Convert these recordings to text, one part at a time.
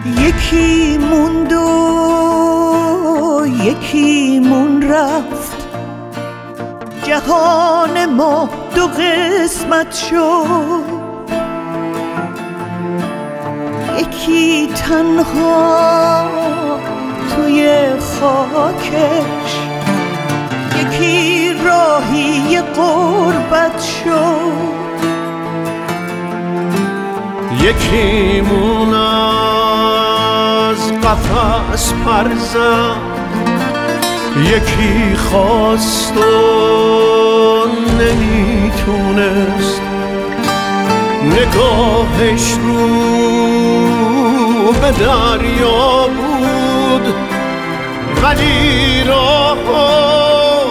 یکی موند و یکی مون رفت، جهان ما دو قسمت شد. یکی تنها توی خاکش، یکی راهی غربت شد. یکی مون از قفس پر زد، یکی خواست و نمیتونست، نگاهش رو به دریا بود ولی راهو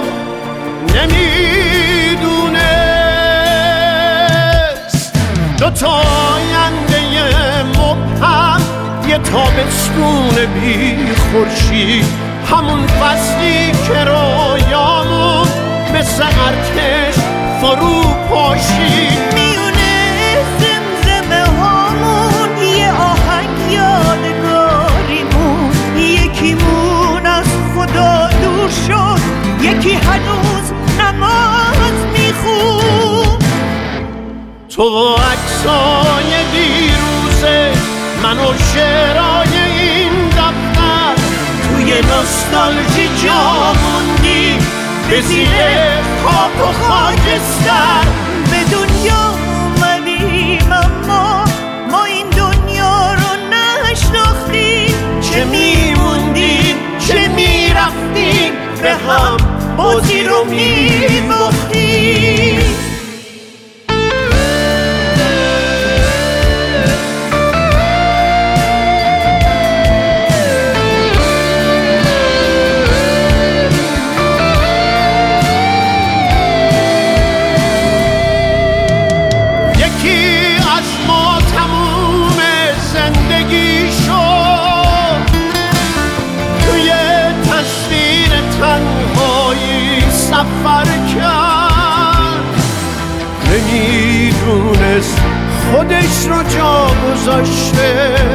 نمیدونست. دوتا آینده مبهم، یه تابستون بی خورشید، همون فصلی که رویامون مثل ارتش فرو پاشید. میونه زمزمه هامون یه آهنگ یادگاریمون. یکی مون از خدا دور شد، یکی هنوز نماز میخون. تو عکسای دیروزه، من و شعرهای این دفتر، توی نوستالژی جا موندی به زیر خاک و خاکستر. به دنیا اومدیم اما ما این دنیا رو نشناختیم. چه میموندیم چه میرفتیم، به هم بازی رو میباختیم. سفر کرد، نمیدونست خودش رو جا گذاشته،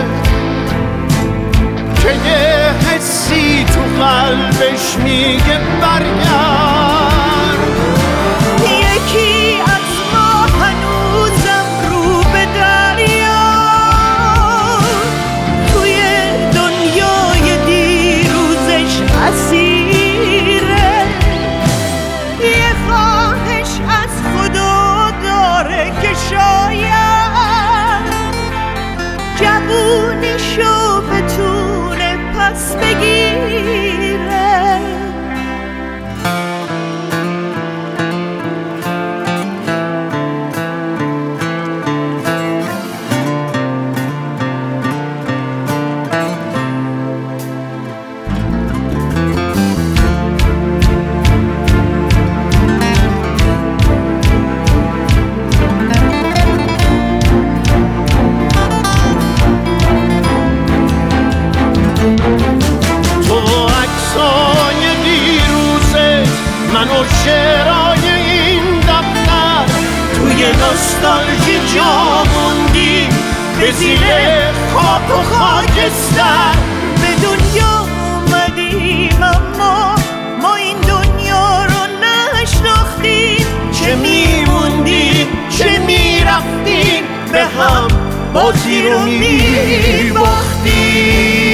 که یه حسی تو قلبش میگه برگرد. یکی از ما هنوزم رو به دریا، توی دنیای دیروزش اسیره. یه خواهش از خدا داره که شاید جوونیشو بتونه پس بگیره. من و شعرهای این دفتر، توی نوستالژی جا موندی به زیر خاک و خاکستر. به دنیا اومدیم اما ما این دنیا رو نشناختیم. چه میموندیم چه میرفتیم، به هم بازی رو میباختیم.